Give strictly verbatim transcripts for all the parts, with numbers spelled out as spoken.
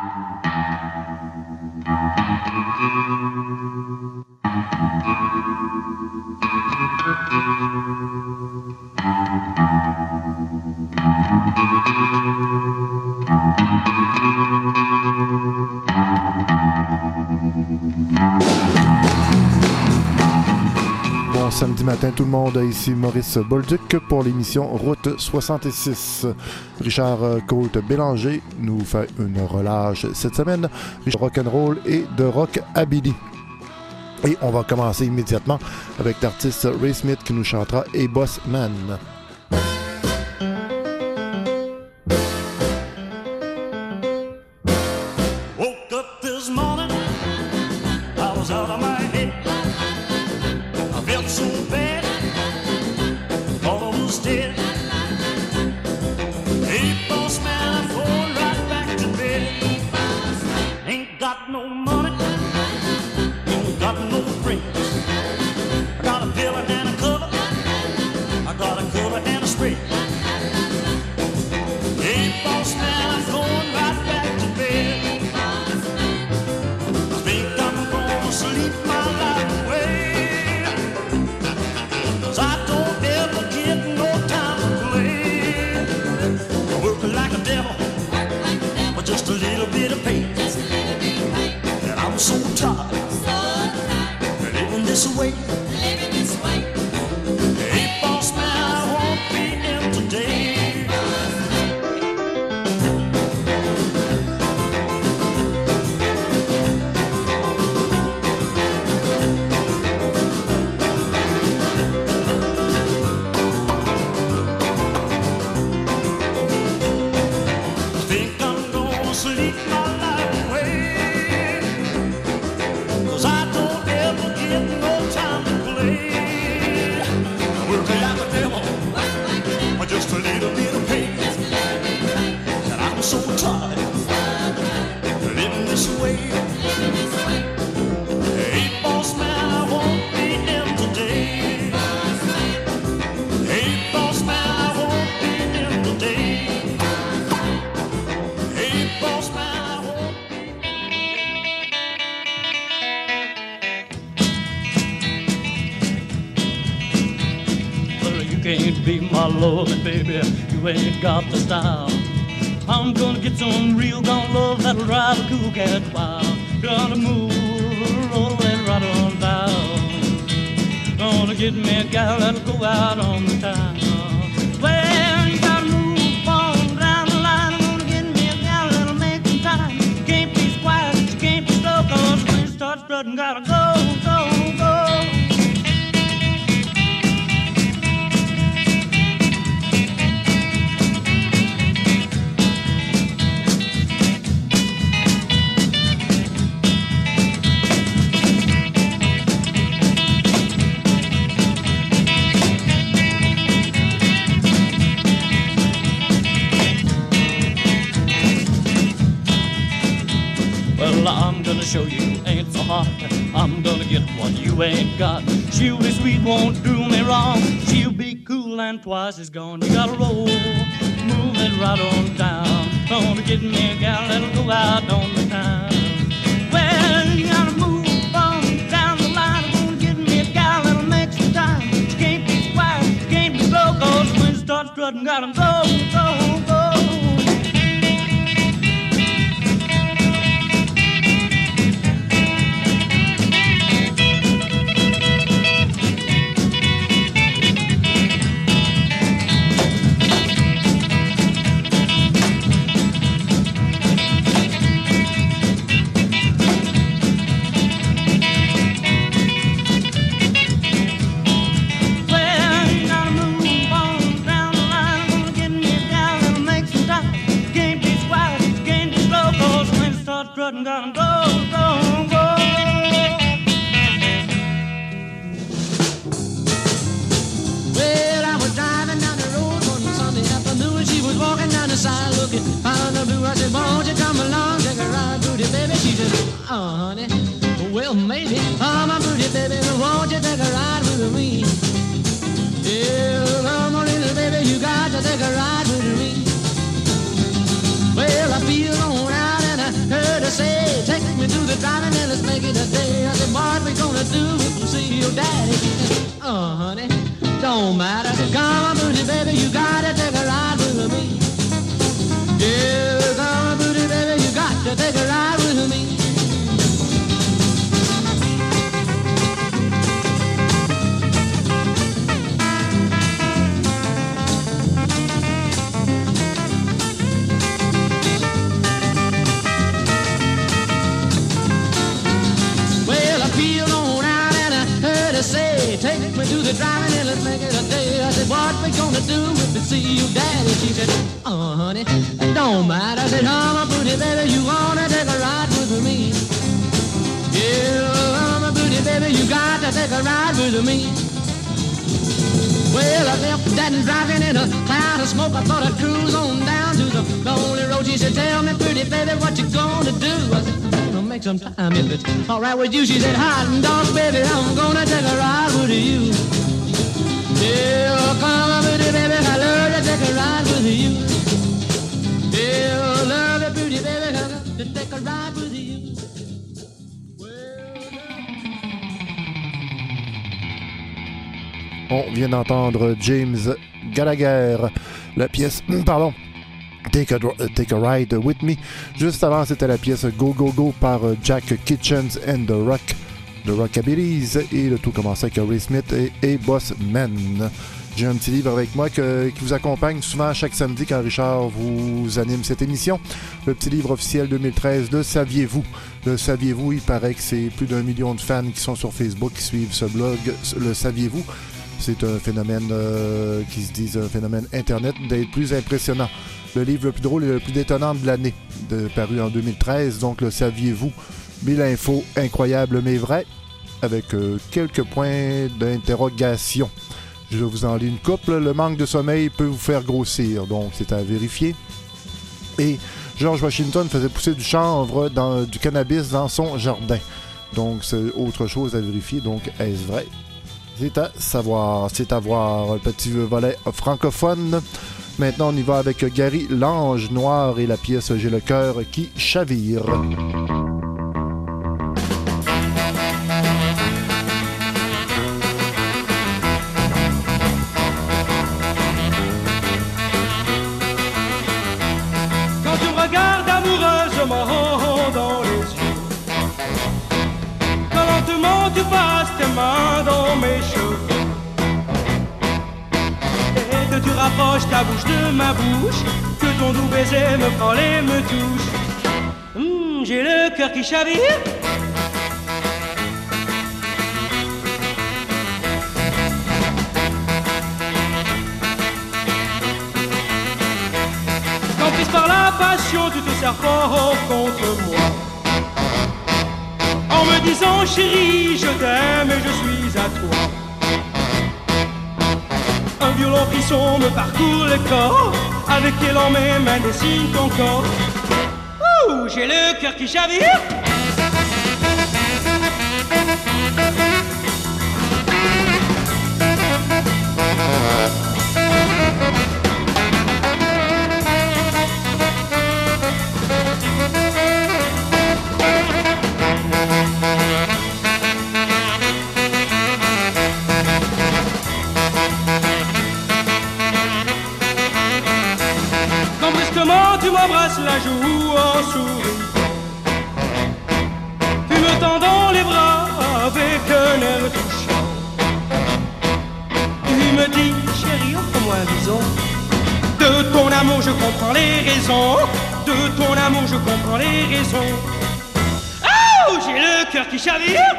Bon samedi matin tout le monde, ici Maurice Bolduc pour l'émission Route soixante-six. Richard Côte-Bélanger nous fait une relâche cette semaine, rock'n'roll et de rockabilly. Et on va commencer immédiatement avec l'artiste Ray Smith qui nous chantera A Boss Man. Baby, you ain't got the style. I'm gonna get some real gone love that'll drive a cool cat wild. Gonna move, roll and right on down. Gonna get me a gal that'll go out on the town. Well, you gotta move on down the line. I'm gonna get me a gal that'll make some time. You can't be quiet, you can't be slow, cause when you start strutting, gotta go, go, go. I'm gonna show you ain't so hard. I'm gonna get what you ain't got. She'll be sweet, won't do me wrong. She'll be cool and twice as gone. You gotta roll, move it right on down. Gonna get me a gal that'll go out on the town. Well, you gotta move on down the line. Gonna get me a gal that'll make some time. She can't be quiet, she can't be slow, cause when you start strutting, gotta go, go, go. Gonna go, go, go. Well, I was driving down the road one Sunday afternoon. She was walking down the side looking fine and blue. I said, won't you come along, take a ride, booty baby? She said, oh, honey, well, maybe. Oh, my booty baby, won't you take a ride with me? Yeah, come on, little baby, you got to take a ride with me. Well, I feel on out and I daddy. She said, oh, honey, don't matter. Come on, booty, baby, you gotta take a ride with me. Yeah, come on, booty, baby, you got to take a ride with me. Say, take me to the driving and let's make it a day. I said, what we gonna do if we see you, daddy? She said, oh, honey, it don't matter. I said, oh, my booty, baby, you wanna take a ride with me? Yeah, oh, my booty, baby, you got to take a ride with me. Well, I left that and driving in a cloud of smoke. I thought I'd cruise on down to the lonely road. She said, tell me, pretty baby, what you gonna do? I said, make some time if it's all right with you. She said, hot dog, baby, I'm gonna take a ride with you. Yeah, come on, pretty baby, I love to take a ride with you. Yeah, love it, pretty baby, I love to take a ride with you. On vient d'entendre James Gallagher, la pièce, pardon, Take a, Take a Ride With Me. Juste avant, c'était la pièce Go Go Go par Jack Kitchens and the Rock, The Rockabillys, et le tout commençait avec Ray Smith et, et Boss Man. J'ai un petit livre avec moi que, qui vous accompagne souvent chaque samedi quand Richard vous anime cette émission. Le petit livre officiel deux mille treize, Le Saviez-vous? Le Saviez-vous, il paraît que c'est plus d'un million de fans qui sont sur Facebook, qui suivent ce blog, Le Saviez-vous? C'est un phénomène euh, qui se dit un phénomène Internet d'être plus impressionnant. Le livre le plus drôle et le plus détonnant de l'année, de, paru en deux mille treize, donc Le Saviez-vous? Mille infos incroyables mais vraies, avec euh, quelques points d'interrogation. Je vous en lis une couple. Le manque de sommeil peut vous faire grossir, donc c'est à vérifier. Et George Washington faisait pousser du chanvre, dans, du cannabis dans son jardin. Donc c'est autre chose à vérifier, donc est-ce vrai? C'est à savoir, c'est à voir. Le petit volet francophone. Maintenant, on y va avec Gary l'Ange Noir et la pièce J'ai le cœur qui chavire. Quand tu me regardes amoureusement dans les yeux, quand lentement tu passes tes mains dans mes cheveux, que tu rapproches ta bouche de ma bouche, que ton doux baiser me prend et me touche. Mmh, j'ai le cœur qui chavire. Quand prise par la passion, tu te serpents contre moi, en me disant chérie, je t'aime et je suis à toi. Un violent frisson me parcourt le corps, avec élan mes mains dessinent ton corps. Ouh, j'ai le cœur qui chavire. Tu m'embrasses la joue en souriant, tu me tends dans les bras avec un air touchant. Tu me dis, chérie, offre-moi un bison. De ton amour je comprends les raisons, de ton amour je comprends les raisons. Oh, j'ai le cœur qui chavire.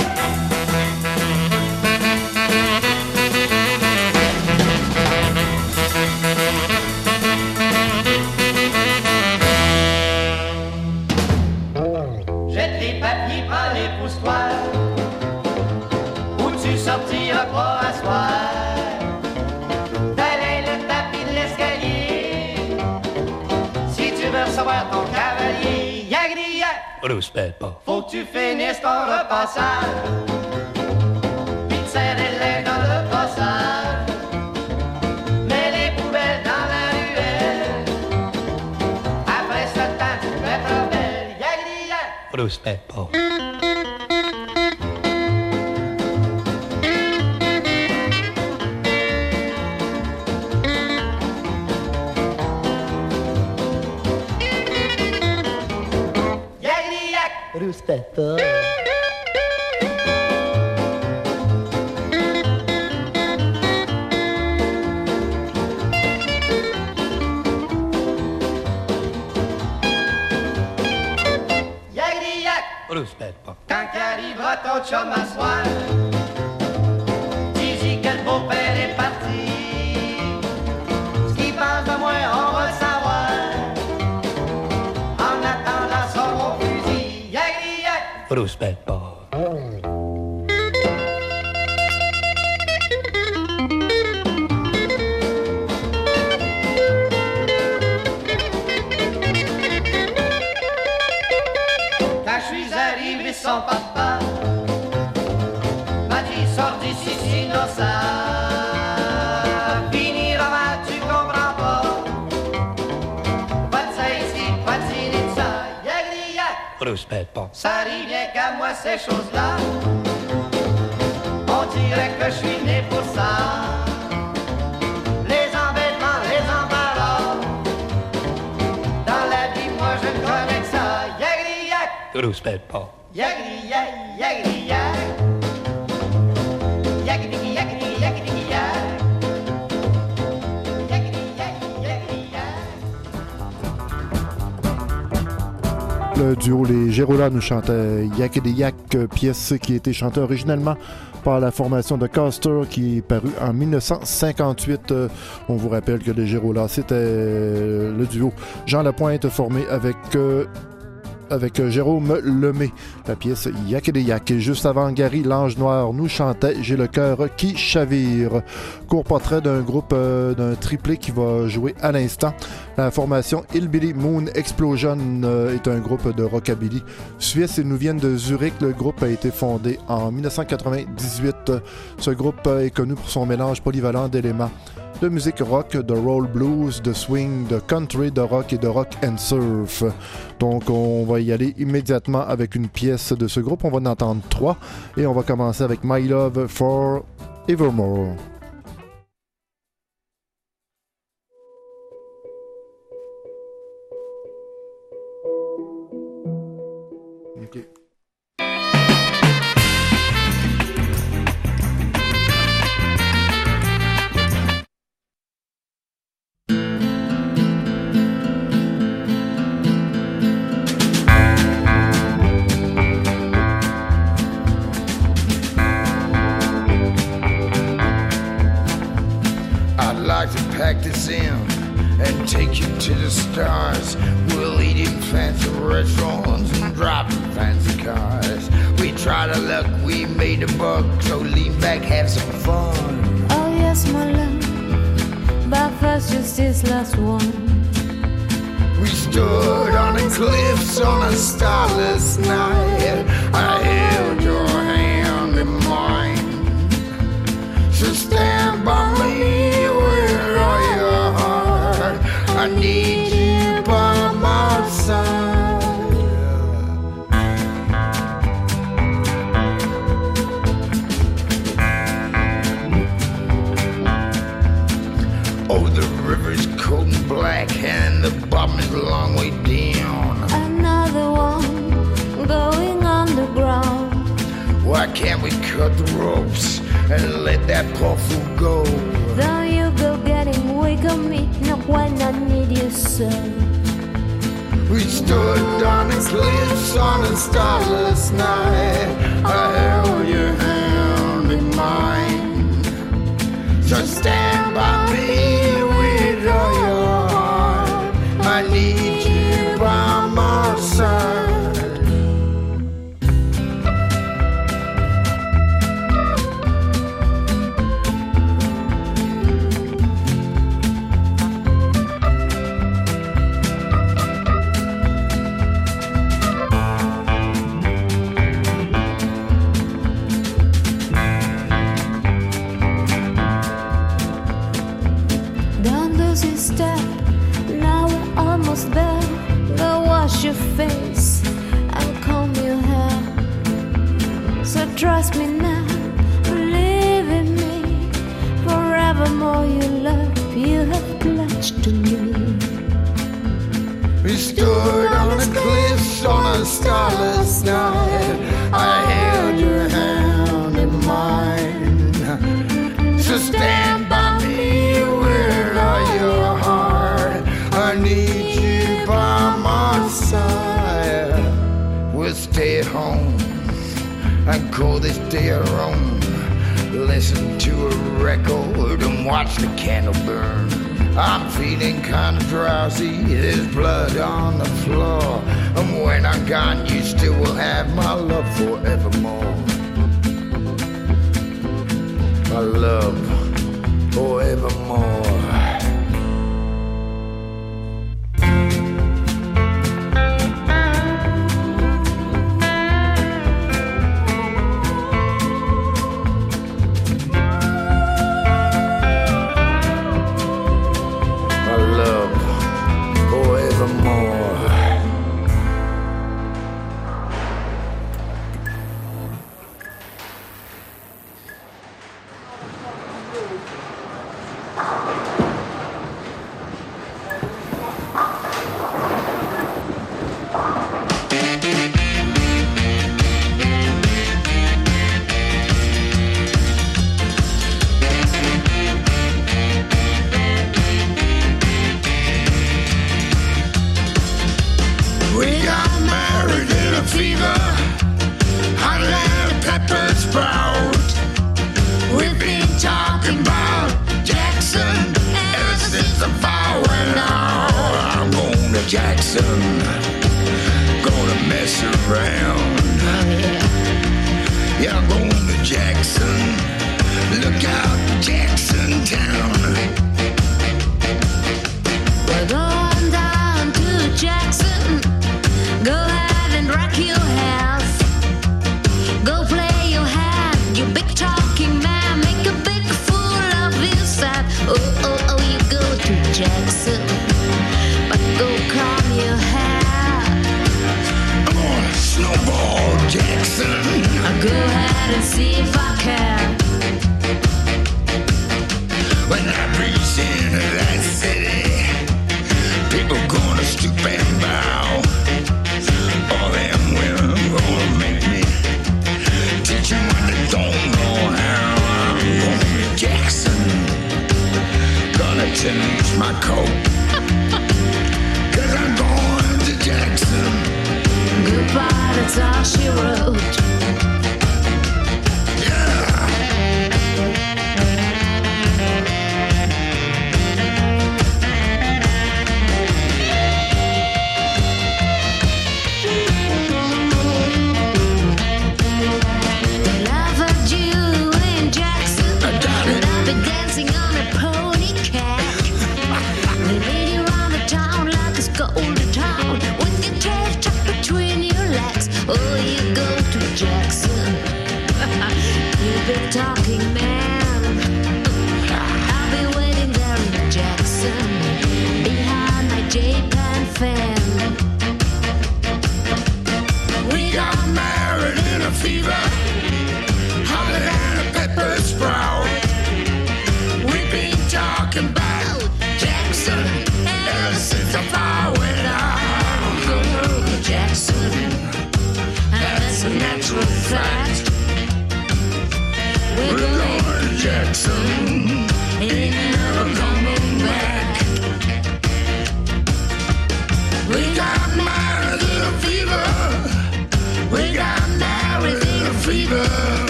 Où tu sortiras pas à soir. Tel est le tapis de l'escalier. Si tu veux recevoir ton cavalier, yagri ya. Respect pas. Faut que tu finisses ton repassage, puis te serrer les dans le passage. Mets les poubelles dans la ruelle. Après ce temps, tu mettras belle, yagri ya. Respect pas. Ruspetto. Ruspetto. Quand arrivera ton chum à soir, dis-y que le beau-père est parti. Ce qu'il pense de moi, on va le savoir. En attendant son gros fusil, yagri yak. Ruspetto. Son papa m'a dit sors d'ici sinon ça finira mal, tu comprends pas. Pas de ça ici, pas de ci, ni de ça. Yagri yak. Ruspetto. Ça arrive bien qu'à moi ces choses-là. On dirait que je suis né pour ça. Les embêtements, les embarras. Dans la vie, moi je ne connais que ça. Yagri yak. Ruspetto. Yagri yak, yagri yak. Yagri yagri yagri yak. Yagri yak, yagri yak. Le duo Les Gérolas nous chantait Yak et des Yak, pièce qui a été chantée originalement par la formation de Custer qui est parue en dix-neuf cent cinquante-huit. Euh, on vous rappelle que Les Gérolas, c'était euh, le duo Jean Lapointe formé avec... Euh, avec Jérôme Lemay, la pièce Yak et des Yak. Et juste avant, Gary l'Ange Noir nous chantait J'ai le cœur qui chavire. Court portrait d'un groupe, euh, d'un triplé qui va jouer à l'instant. La formation Hillbilly Moon Explosion euh, est un groupe de rockabilly suisse. Ils nous viennent de Zurich. Le groupe a été fondé en dix-neuf cent quatre-vingt-dix-huit. Ce groupe est connu pour son mélange polyvalent d'éléments de musique rock, de roll blues, de swing, de country, de rock et de rock and surf. Donc on va y aller immédiatement avec une pièce de ce groupe. On va en entendre trois et on va commencer avec My Love for Evermore. Okay. Pack this in and take you to the stars. We'll eat in fancy restaurants and drive in fancy cars. We tried our luck, we made a buck, so lean back, have some fun. Oh yes, my love, but first just this last one. We stood on the cliffs on a starless night. I held your hand in mine, so stand by me. I need you by my side. Oh, the river's cold and black and the bottom is a long way down. Another one going underground. Why can't we cut the ropes and let that poor fool go? Though you go getting weak on me, not when I need you so. We stood on the cliffs on a starless night. I held your hand in mine. So stand by me with all your heart. I need you by my side. Your face and comb your hair. So trust me now, believe in me. Forevermore your love you have pledged to me. We stood on the cliffs on a a starless night. I held your hand in mine. So stand by me with all your heart. I need you by my side. We'll stay at home and call this day our own. Listen to a record and watch the candle burn. I'm feeling kind of drowsy, there's blood on the floor. And when I'm gone, you still will have my love forevermore. My love forevermore.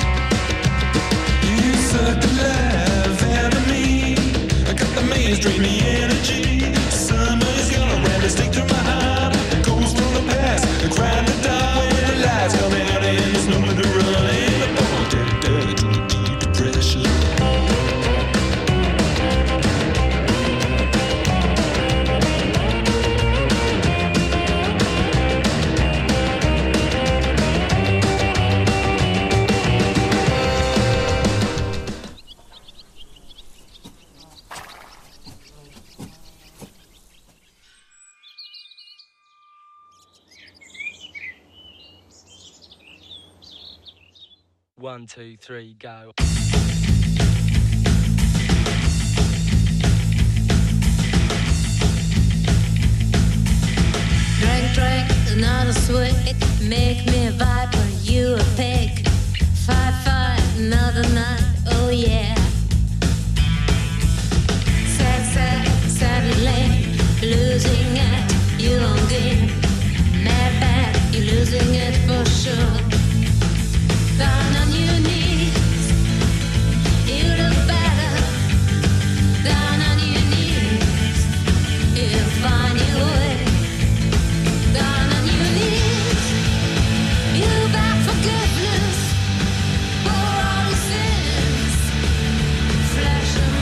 Dreaming One, two, three, go. Drink, drink, another swig. Make me a viper, you a pig. Fight, fight, another night, oh yeah. Sad, sad, sadly, losing it, you don't gain. Mad, bad, you're losing it for sure. Down on your knees, you look better. Down on your knees, you find your way. Down on your knees, you beg forgiveness for all your sins. Flesh and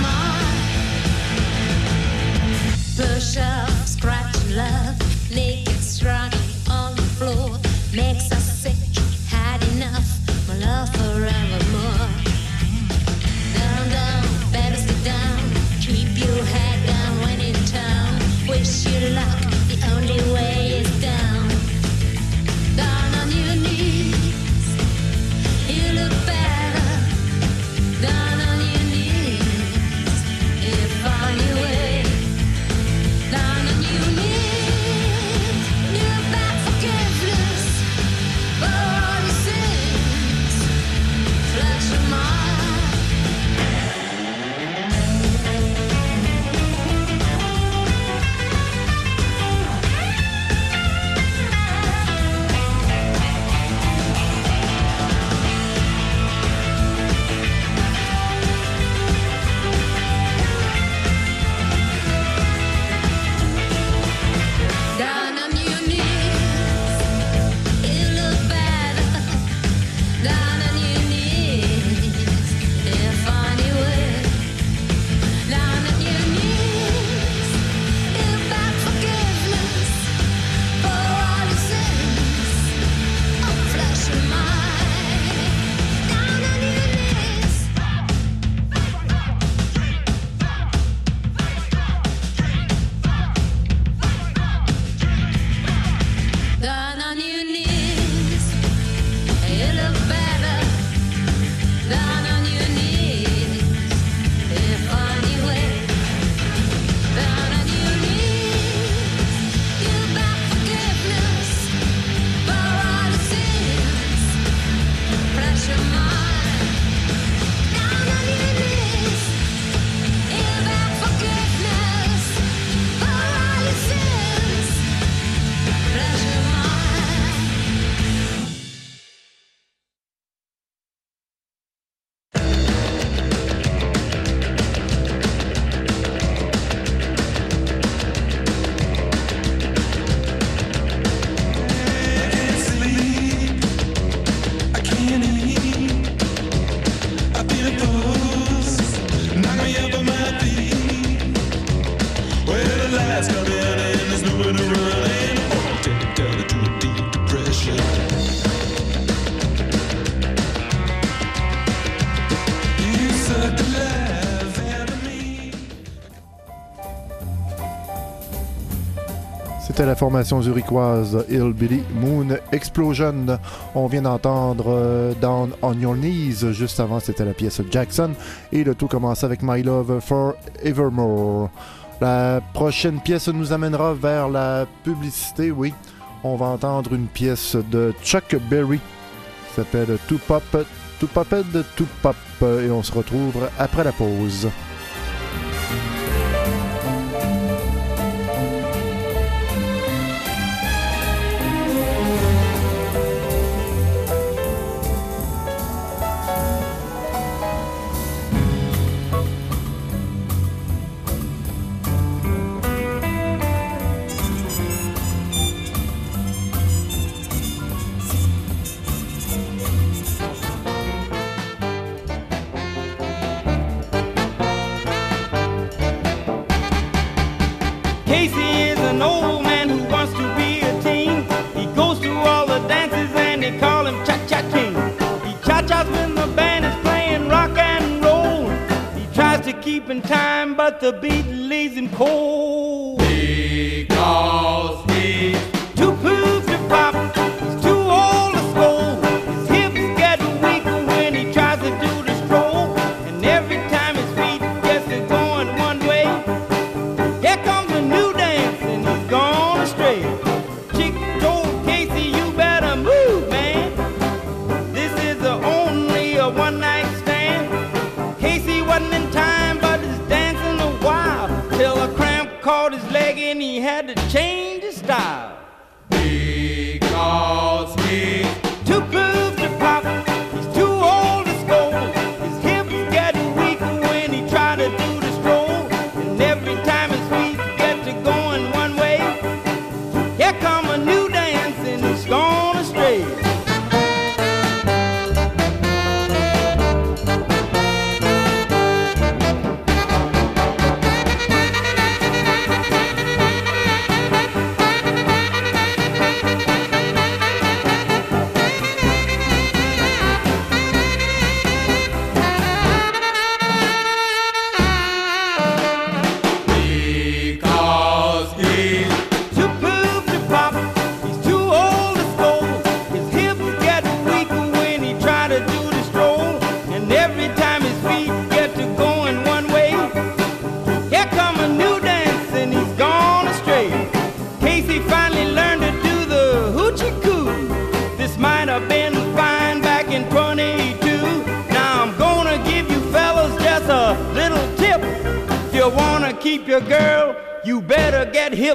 mind, push up, scratch love, naked, struggling on the floor, makes us sick. Had enough. Love forevermore. Down, down, better sit down. Keep your head down when in town. Wish you luck, the only way is down. Down on your knees, you look better. Down on your knees, you find your way. Down on your knees, you beg forgiveness for all your sins. Flash of mine. Down on your knees, you look better. Down on your knees, you find your way. Down on your knees, you beg forgiveness for all your sins. Oh, flesh of mine. Down on your knees. Down on your knees, you look better. Down on your knees, you find your way. Down on your knees, you beg forgiveness for all your sins. Pressure mine. Down on your knees, you beg forgiveness for all your sins. Pressure mine. C'était la formation zurichoise Hillbilly Moon Explosion. On vient d'entendre euh, Down on Your Knees. Juste avant, c'était la pièce Jackson. Et le tout commence avec My Love Forevermore. La prochaine pièce nous amènera vers la publicité, oui. On va entendre une pièce de Chuck Berry qui s'appelle Two Pop, Two Poped, Two Pop. Et on se retrouve après la pause. Casey is an old man who wants to be a teen. He goes to all the dances and they call him Cha-Cha King. He cha-chas when the band is playing rock and roll. He tries to keep in time, but the beat leaves him cold. Because he's too poop to pop, he's too old to scold. His hips get weaker when he tries to do the stroll. And every time his feet gets to going one way, here comes a new dance and he's gone astray. Chick told Casey, you better move, man. This is a only a one night stand. Casey wasn't in time, but he's dancing a while till a cramp caught his leg and he had to change his style. Because he's too poop to pop, he's too old to scold. His hips get weaker when he try to do the stroll. And every time his feet get to going one way, here come a new dance and he's gone astray. Because he's too poop to pop, he's too old to scold. His hips get weaker when he try to do the stroll. And every time his feet get to going one way, here come a new dance and he's gone astray. Casey finally learned to do the hoochie coo. This might have been fine back in twenty-two. Now I'm gonna give you fellas just a little tip. If you wanna keep your girl, you better get hip,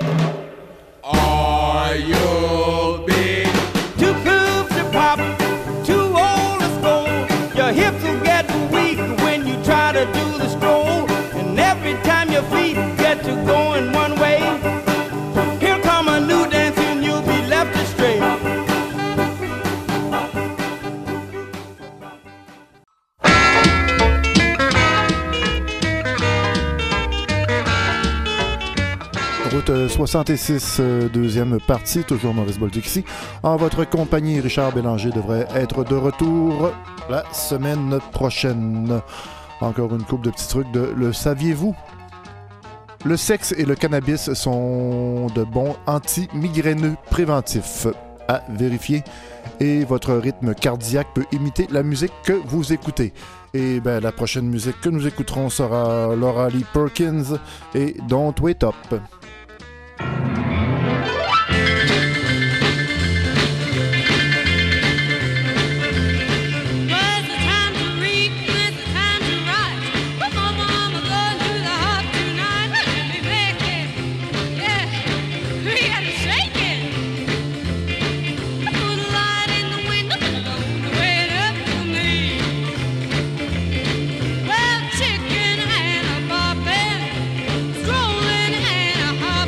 or you'll be too poop to pop, too old to scold. Your hips will get weak when you try to do the stroll. And every time your feet get to going one way, here come a new dance and you'll be left astray. Route soixante-six, euh, deuxième partie, toujours Maurice Bolduc ici. En votre compagnie, Richard Bélanger devrait être de retour la semaine prochaine. Encore une couple de petits trucs de le saviez-vous? Le sexe et le cannabis sont de bons anti-migraineux préventifs à vérifier et votre rythme cardiaque peut imiter la musique que vous écoutez. Et ben, la prochaine musique que nous écouterons sera Laura Lee Perkins et Don't Wait Up. Well, chicken and a boppin', strolling and a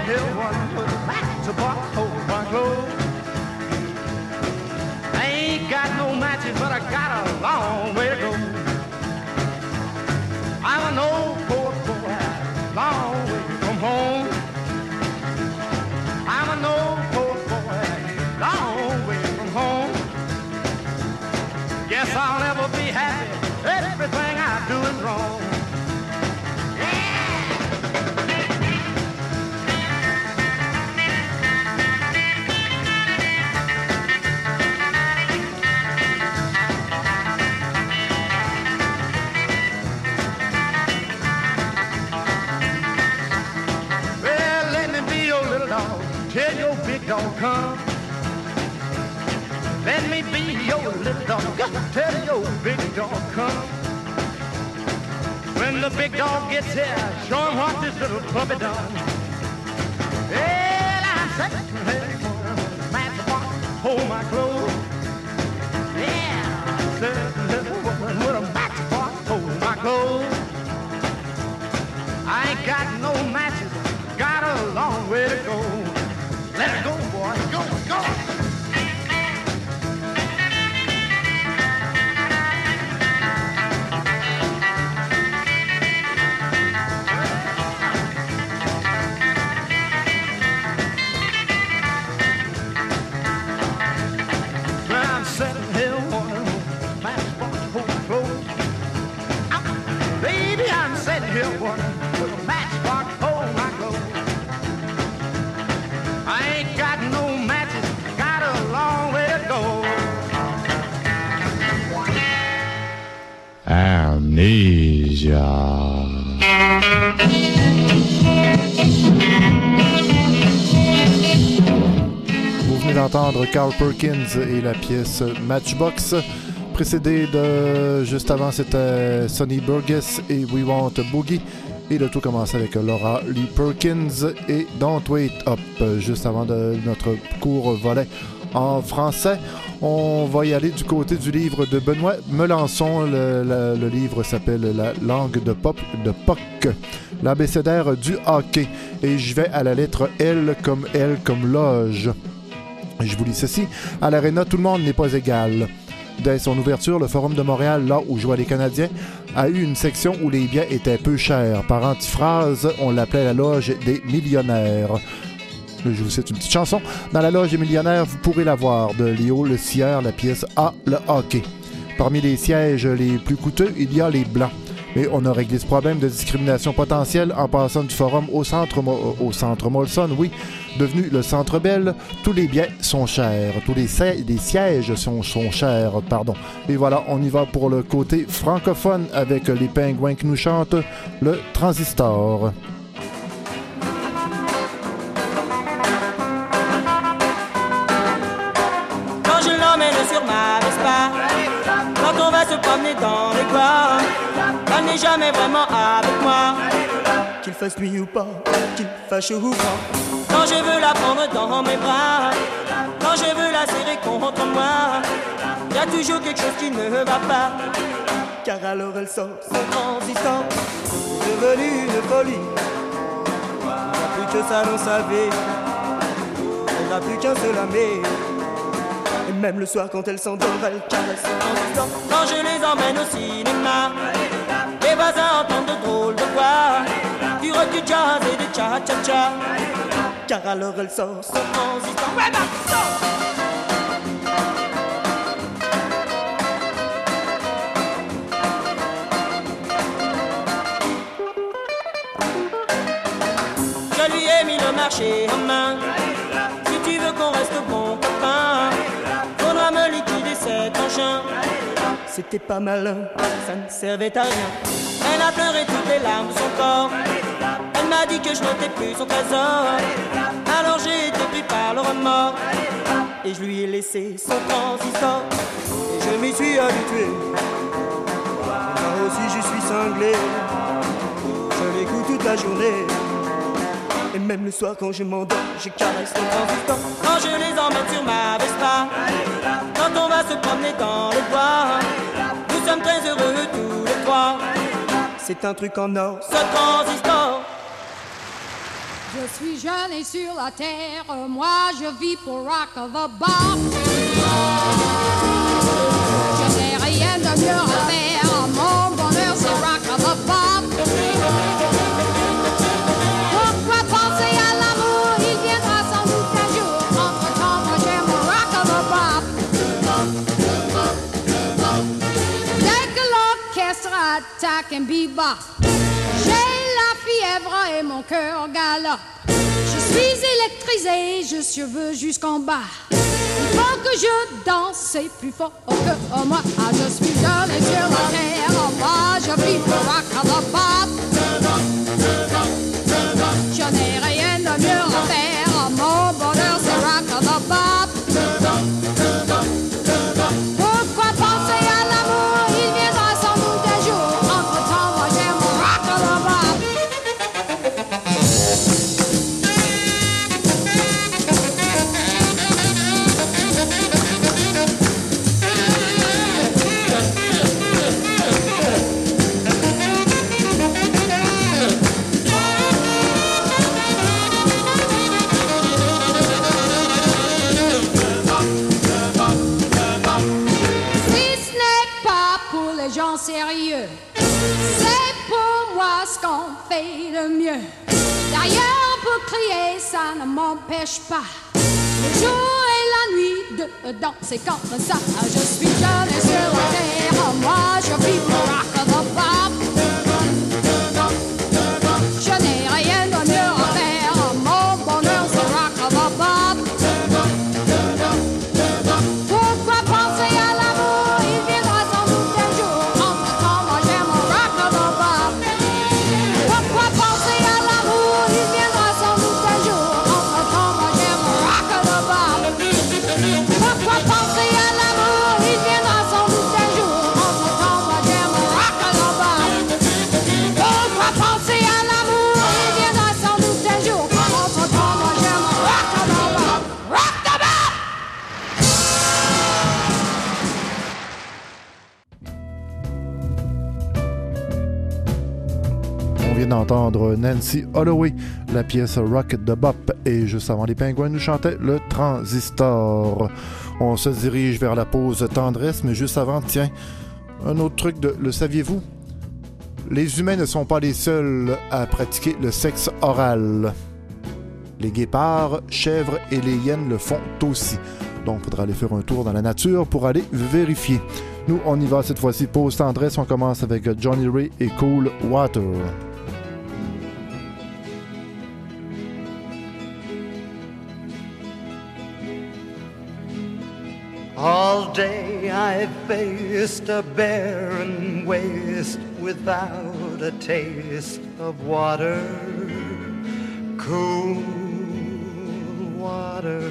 here one with a matchbox hold my clothes. I ain't got no matches, but I got a long way to go. I'm an old poor boy, long way from home. I'm an old poor boy, long way from home. Guess I'll never be happy, everything I do is wrong. Tell your big dog come. Let me be your little dog. Tell your big dog come. When the big dog gets here, show him what this little puppy done. Well, I'm sitting here for a matchbox, hold my clothes. Yeah, I'm sitting here with a matchbox, hold my clothes. I ain't got no matches, got a long way to go. Let it go, boy. Go, go. Well, I'm sitting here wondering what matchbox hold clothes. Baby, I'm sitting here wondering what matchbox hold my clothes. I ain't got no matches, got a long way to go. Amnesia. Vous venez d'entendre Carl Perkins et la pièce Matchbox. Précédé de... Juste avant, c'était Sonny Burgess et We Want a Boogie. Et le tout commence avec Laura Lee Perkins et Don't Wait Up. Juste avant de notre court volet en français, on va y aller du côté du livre de Benoît Melançon. Le, le, le livre s'appelle La langue de pop de P O C, l'abécédaire du hockey. Et je vais à la lettre L comme L comme loge. Je vous lis ceci. À l'Arena, tout le monde n'est pas égal. Dès son ouverture, le Forum de Montréal, là où jouaient les Canadiens, a eu une section où les billets étaient peu chers. Par antiphrase, on l'appelait la loge des millionnaires. Je vous cite une petite chanson. Dans la loge des millionnaires, vous pourrez la voir de Léo Le Sieur, la pièce A, le hockey. Parmi les sièges les plus coûteux, il y a les blancs. Mais on a réglé ce problème de discrimination potentielle en passant du forum au centre, au centre Molson, oui, devenu le Centre Bell. Tous les billets sont chers, tous les, si- les sièges sont, sont chers, pardon. Et voilà, on y va pour le côté francophone avec les Pingouins qui nous chantent le Transistor. Quand je l'emmène sur ma Vespa, quand on va se promener dans les bois, elle n'est jamais vraiment avec moi. Qu'il fasse nuit ou pas, qu'il fasse chaud ou froid. Quand je veux la prendre dans mes bras, quand je veux la serrer contre moi, y a toujours quelque chose qui ne va pas. Car alors elle sort son transistor, devenue une folie. Elle n'a plus que ça dans sa vie, elle n'a plus qu'un seul ami. Et même le soir quand elle s'endort, elle caresse son transistor. Quand je les emmène au cinéma, les voisins entendent de drôles de voix, du rock, du jazz et du cha-cha-cha. Car alors elle sort son transistor. Ouais, bah, sort! Je lui ai mis le marché en main. Si tu veux qu'on reste bon copain, faudra me liquider cet engin. C'était pas malin, ça ne servait à rien. Elle a pleuré toutes les larmes de son corps. Elle m'a dit que je n'étais plus son trésor. Alors j'ai été pris par le remords et je lui ai laissé son transistor. Et je m'y suis habitué. Moi aussi je suis cinglé. Je l'écoute toute la journée. Et même le soir quand je m'endors, je caresse son transistor. Quand je les emmène sur ma Vespa, quand on va se promener dans le bois, nous sommes très heureux tous les trois. C'est un truc en or, ce transistor. Je suis jeune et sur la terre, moi je vis pour rock of a bar. Je n'ai rien de mieux à faire, mon bonheur c'est rock of a bar. Pourquoi penser à l'amour, il viendra sans doute un jour. Entre-temps, moi j'aime le rock of a bar. Dès que l'orchestre attaque un bebop, j'ai la fièvre et mon cœur galope. Je suis électrisé, je cheveux jusqu'en bas. Il faut que je danse, c'est plus fort que moi. Ah, je suis jeune et sur la terre, moi je vis le rock of the pop. Je n'ai rien de mieux à faire, mon bonheur c'est rock of the pop. Pourquoi penser à l'amour, il viendra sans doute un jour. Entre-temps, moi j'aime le rock of the pop. Sérieux, c'est pour moi ce qu'on fait le mieux. D'ailleurs, pour crier, ça ne m'empêche pas. Le jour et la nuit de danser comme ça. Je suis jeune et sur la terre, moi je vis pour rock of the pop. Je n'ai rien de mieux à faire, mon bonheur c'est rock of the pop. Pourquoi penser à l'amour, il viendra sans doute un jour. Pourquoi penser à l'amour, il viendra sans doute un jour. Entre-temps, moi j'aime le rock of the pop. Pourquoi penser à l'amour, il viendra sans doute un jour. Entre-temps, moi j'aime le rock of the pop. Pourquoi penser à l'amour, il viendra sans doute un jour. Entre-temps, moi j'aime le rock of the pop. Rock the pop! On vient d'entendre Nancy Holloway, la pièce Rock the Bop, et juste avant les Pingouins nous chantait le Transistor. On se dirige vers la pause tendresse, mais juste avant, tiens, un autre truc de le saviez-vous? Les humains ne sont pas les seuls à pratiquer le sexe oral. Les guépards, chèvres et les hyènes le font aussi. Donc, il faudra aller faire un tour dans la nature pour aller vérifier. Nous, on y va cette fois-ci. Pause tendresse, on commence avec Johnny Ray et Cool Water. All day I've faced a barren waste without a taste of water, cool water.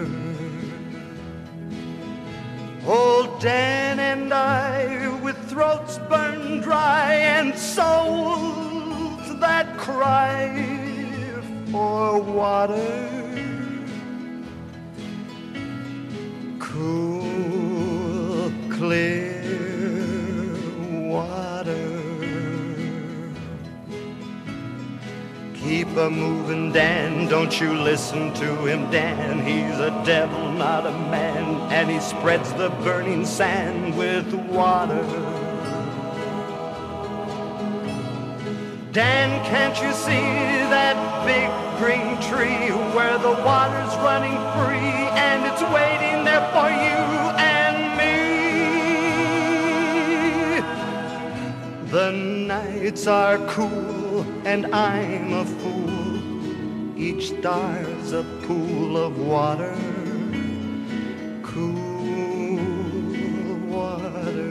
Old Dan and I, with throats burned dry and souls that cry for water, cool, clear water. Keep a moving, Dan, don't you listen to him, Dan. He's a devil, not a man, and he spreads the burning sand with water. Dan, can't you see that big green tree where the water's running free and it's waiting there for you and me? The nights are cool and I'm a fool. Each star's a pool of water, cool water.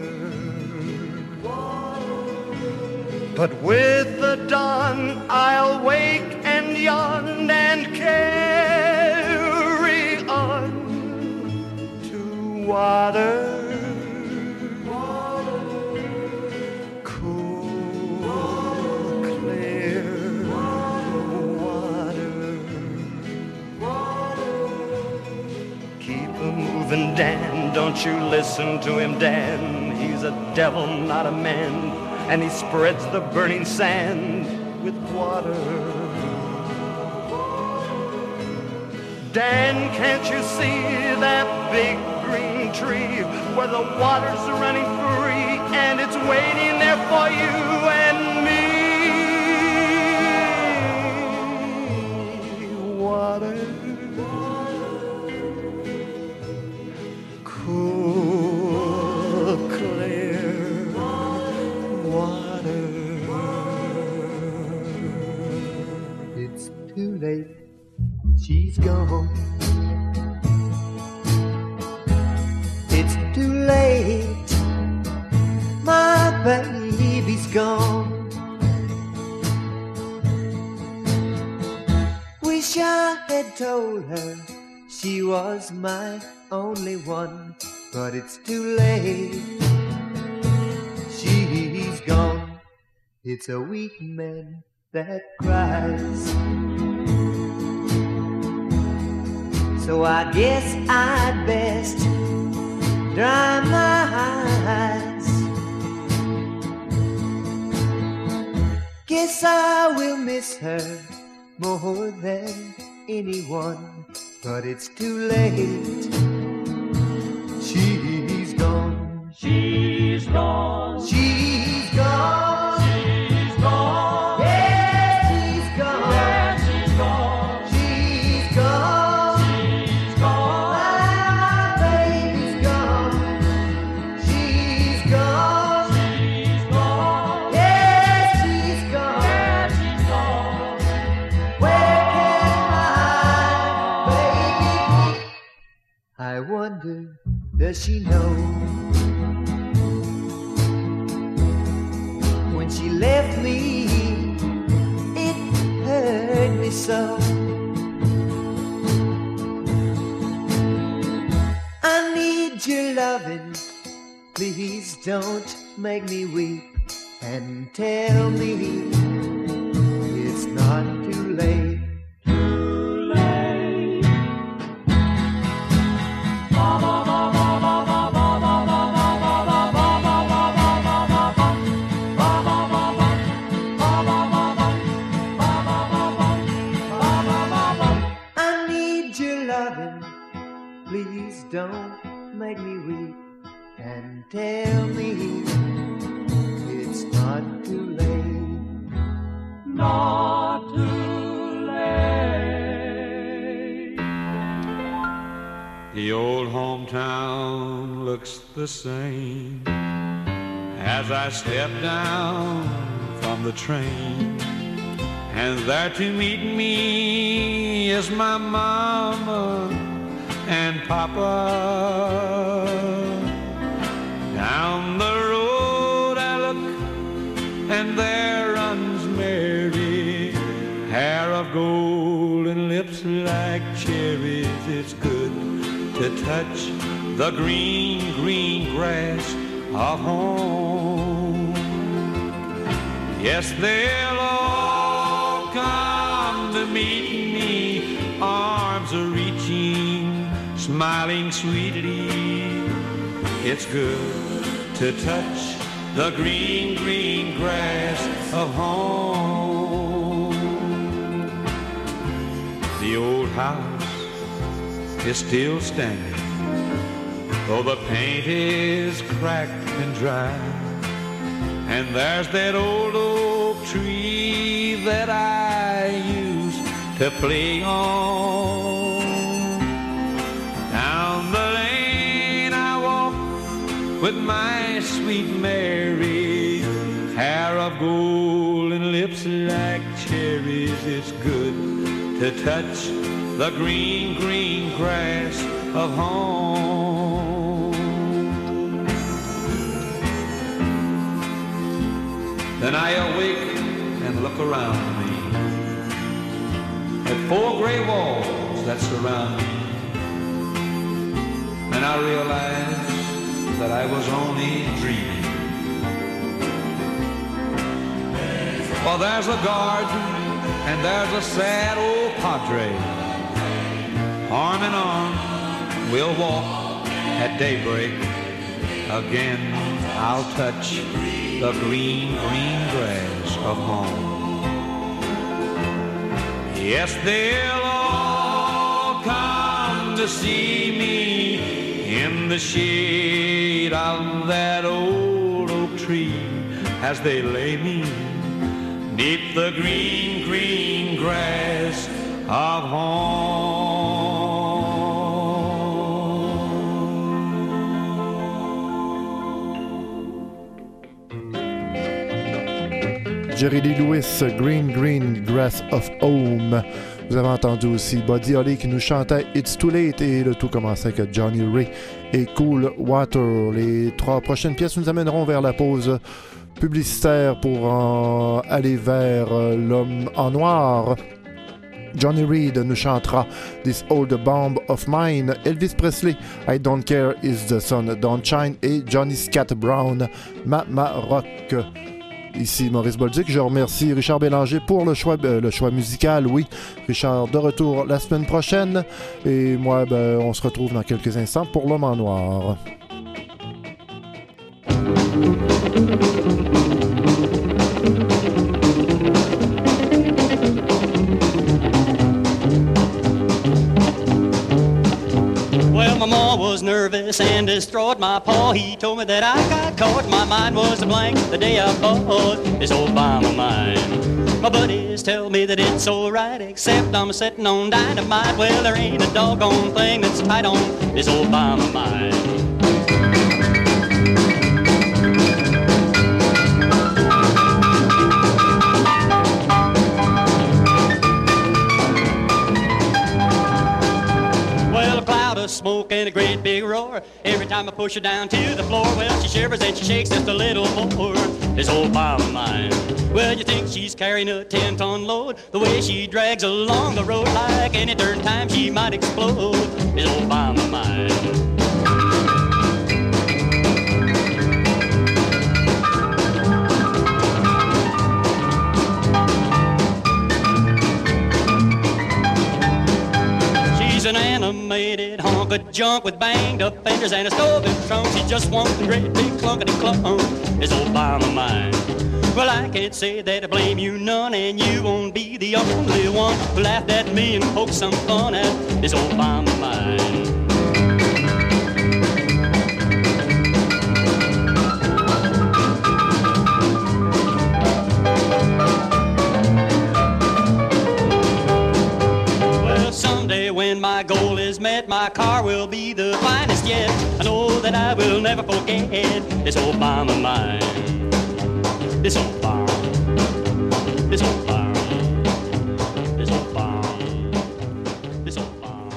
But with the dawn I'll wake and yawn and carry on to water. Dan, don't you listen to him, Dan. He's a devil, not a man, and he spreads the burning sand with water. Dan, can't you see that big green tree where the water's running free and it's waiting there for you and me? Water, cool, clear water. It's too late, she's gone. It's too late, my baby's gone. Wish I had told her she was my only one, but it's too late, she's gone. It's a weak man that cries, so I guess I'd best dry my eyes. Guess I will miss her more than anyone, but it's too late, she's gone. She's gone. She's gone. She's gone. Yeah, she's gone. Yeah, she's gone. She's gone. She's gone. My baby's gone. She's gone. She's gone. Yeah, she's gone. Yeah, she's gone. Where can my baby be? I wonder, does she know? When she left me, it hurt me so. I need your loving, please don't make me weep, and tell me it's not too late. Too late. Ba ba ba ba ba ba ba ba ba ba ba ba ba ba ba ba ba. Ba ba ba ba. Ba ba ba ba. Ba ba ba ba. Ba ba ba ba. I need your loving, please don't make me weep, and tell me it's not too late. Not too late. The old hometown looks the same as I step down from the train, and there to meet me is my mama and papa. Down the road I look, and there runs Mary, hair of gold and lips like cherries. It's good to touch the green, green grass of home. Yes, they'll all come to meet me, arms are reaching, smiling sweetly. It's good to touch the green, green grass of home. The old house is still standing, though the paint is cracked and dry, and there's that old oak tree that I used to play on. Down the lane I walk with my sweet Mary, hair of gold and lips like cherries. It's good to touch the green, green grass of home. Then I awake and look around me at four gray walls that surround me, and I realize that I was only dreaming. Well, there's a garden and there's a sad old padre. Arm in arm, we'll walk at daybreak. Again, I'll touch the green, green grass of home. Yes, they'll all come to see me in the shade of that old oak tree as they lay me neath the green, green grass of home. Jerry Lee Lewis, Green Green Grass of Home. Vous avez entendu aussi Buddy Holly qui nous chantait It's Too Late et le tout commençait avec Johnny Ray et Cool Water. Les trois prochaines pièces nous amèneront vers la pause publicitaire pour en aller vers l'homme en noir. Johnny Reed nous chantera This Old Bomb of Mine. Elvis Presley, I Don't Care Is the Sun Don't Shine et Johnny Scat Brown, Mama Rock. Ici Maurice Bolduc, je remercie Richard Bélanger pour le choix, euh, le choix musical. Oui, Richard de retour la semaine prochaine. Et moi, ben, on se retrouve dans quelques instants pour l'homme en noir. Well, my ma was nervous and distraught. My pa, he told me that I got caught. My mind was a blank the day I bought this old bomb of mine. My buddies tell me that it's alright, except I'm sitting on dynamite. Well, there ain't a doggone thing that's tight on this old bomb of mine. Smoke and a great big roar. Every time I push her down to the floor, well, she shivers and she shakes just a little more. This old bomb of mine. Well, you think she's carrying a ten-ton load? The way she drags along the road, like any third time she might explode. This old bomb of mine. An animated hunk of junk with banged up fenders and a stolen trunk. She just wants a great big clunkety clunk. This old bomb of mine. Well, I can't say that I blame you none, and you won't be the only one who laughed at me and poked some fun at this old bomb of mine. When my goal is met, my car will be the finest yet. I know that I will never forget this old bomb of mine. This old bomb. This old bomb. This old bomb. This old bomb.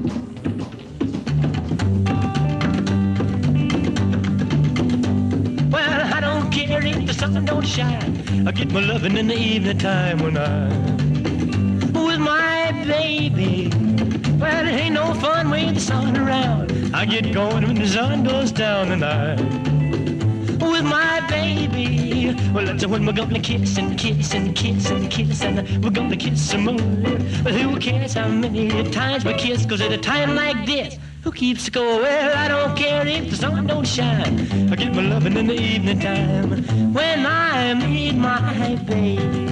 Well, I don't care if the sun don't shine. I get my loving in the evening time when I'm with my baby. Well, it ain't no fun with the sun around. I get going when the sun goes down tonight with my baby. Well, that's when we're gonna kiss and kiss and kiss and kiss and we're gonna kiss some more. But who cares how many times we kiss? Cause at a time like this, who keeps score? Well, I don't care if the sun don't shine. I get my loving in the evening time when I meet my baby.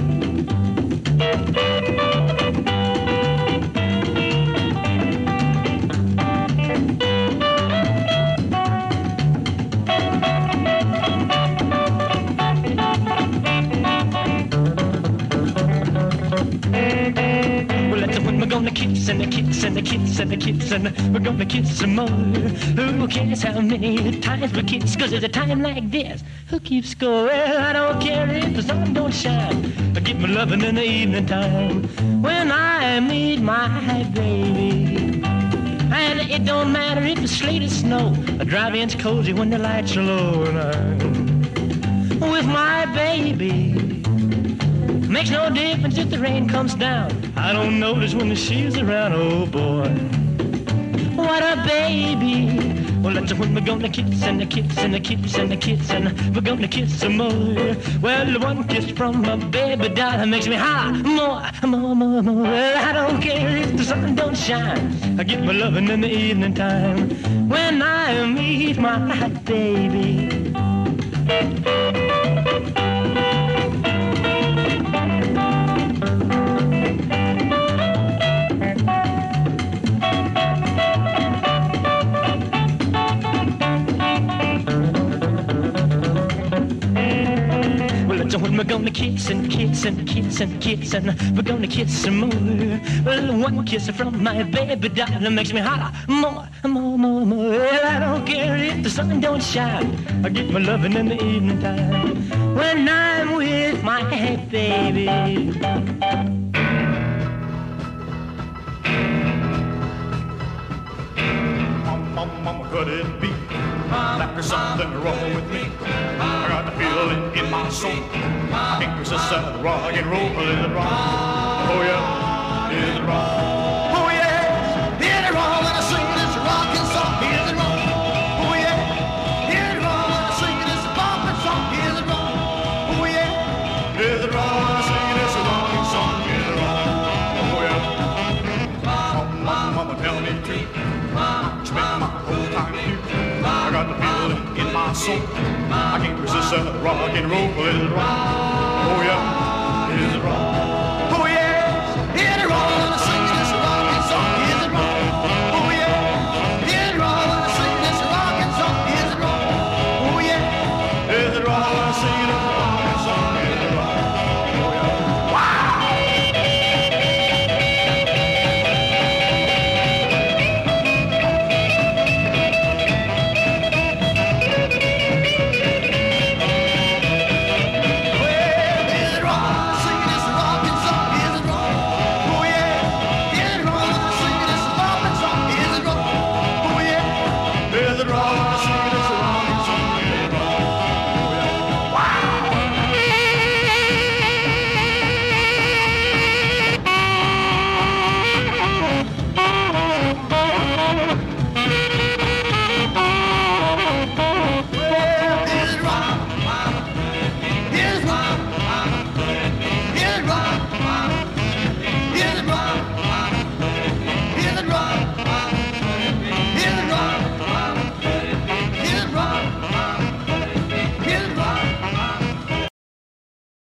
We're gonna kiss and a kiss and a kiss and a kiss and we're gonna kiss some more. Who cares how many times we kiss? Cause at a time like this, who keeps score? Well, I don't care if the sun don't shine. I get my loving in the evening time when I meet my baby. And it don't matter if it's sleet or snow. A drive-in's cozy when the lights are low and I'm with my baby. Makes no difference if the rain comes down. I don't notice when she's around, oh boy. What a baby. Well, that's when we're gonna kiss and a kiss and a kiss and a kiss and we're gonna kiss some more. Well, one kiss from my baby doll makes me holler more, more, more, more. Well, I don't care if the sun don't shine. I get my loving in the evening time when I meet my baby. we're gonna kiss and kiss and kiss and kiss and we're gonna kiss some more. Well, one kiss from my baby doll makes me holler more, more, more, more. Well, I don't care if the sun don't shine. I get my loving in the evening time when I'm with my baby. Mama, mama, could it be that there's something wrong with me? I got the feeling in my soul. I can't resist that rock and roll. Is it wrong? Oh yeah, is it wrong? Oh yeah, is it wrong that I sing this rockin' song? Is it wrong? Oh yeah, is it wrong that I sing this boppin' song? Is it wrong? Oh yeah, is it wrong that I sing this rockin' song? Is it wrong? Oh yeah, mama, mama, mama, tell me the truth. Spend my whole time with you. I got the feeling in my soul. I can't resist that rock and roll. Is it wrong? Oh yeah, is it wrong?